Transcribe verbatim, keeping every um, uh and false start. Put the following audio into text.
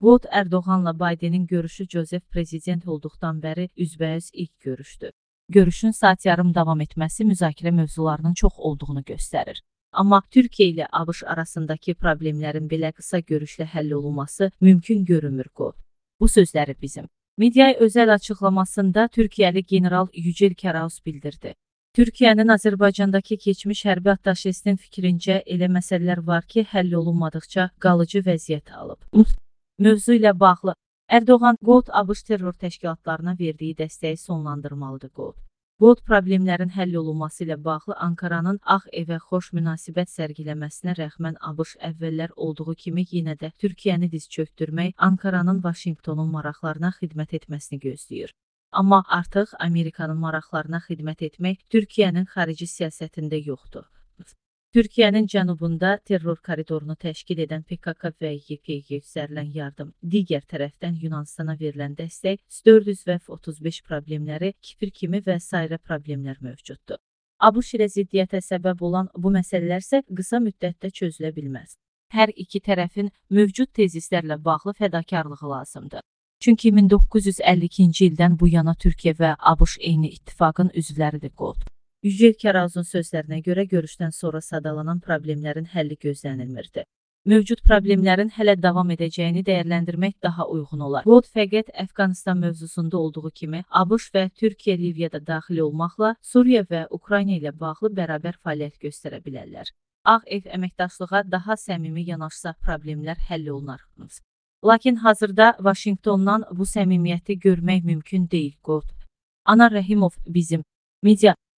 Qod Ərdoğanla Baydenin görüşü Jozef prezident olduqdan bəri üzbəüz ilk görüşdü. Görüşün saat yarım davam etməsi müzakirə mövzularının çox olduğunu göstərir. Amma Türkiyə ilə ABŞ arasındakı problemlərin belə qısa görüşlə həll olunması mümkün görünmür Qod. Bu sözləri bizim mediaya özəl açıqlamasında Türkiyəli general Yücel Karaus bildirdi. Türkiyənin Azərbaycandakı keçmiş hərbi attaşesinin fikrincə elə məsələlər var ki, həll olunmadıqca qalıcı vəziyyət alıb. Mövzu ilə bağlı Ərdoğan, Qod ABŞ terror təşkilatlarına verdiyi dəstəyi sonlandırmalıdır Qod. Qod problemlərin həll olunması ilə bağlı Ankaranın Ağ Evə xoş münasibət sərgiləməsinə rəğmən ABŞ əvvəllər olduğu kimi yenə də Türkiyəni diz çökdürmək, Ankaranın Vaşinqtonun maraqlarına xidmət etməsini gözləyir. Amma artıq Amerikanın maraqlarına xidmət etmək Türkiyənin xarici siyasətində yoxdur. Türkiyənin cənubunda terror koridorunu təşkil edən P K K və Y P G üzərilən yardım, digər tərəfdən Yunanıstana verilən dəstək, S dörd yüz və F otuz beş problemləri, Kipr kimi və sairə problemlər mövcuddur. ABŞ ilə ziddiyyətə səbəb olan bu məsələlər isə qısa müddətdə çözülə bilməz. Hər iki tərəfin mövcud tezislərlə bağlı fədakarlığı lazımdır. Çünki min doqquz yüz əlli ikinci ildən bu yana Türkiyə və ABŞ eyni ittifaqın üzvləridir Qod. Yücel Karausun sözlərinə görə görüşdən sonra sadalanan problemlərin həlli gözlənilmirdi. Mövcud problemlərin hələ davam edəcəyini dəyərləndirmək daha uyğun olar. Qod fəqət Əfqanistan mövzusunda olduğu kimi ABŞ və Türkiyə Liviyada daxil olmaqla Suriya və Ukrayna ilə bağlı bərabər fəaliyyət göstərə bilərlər. Ağ Ev əməkdaşlığa daha səmimi yanaşsa problemlər həll olunar. Lakin hazırda Vaşinqtondan bu səmimiyyəti görmək mümkün deyil Qod. Anar Rəhimov, bizim media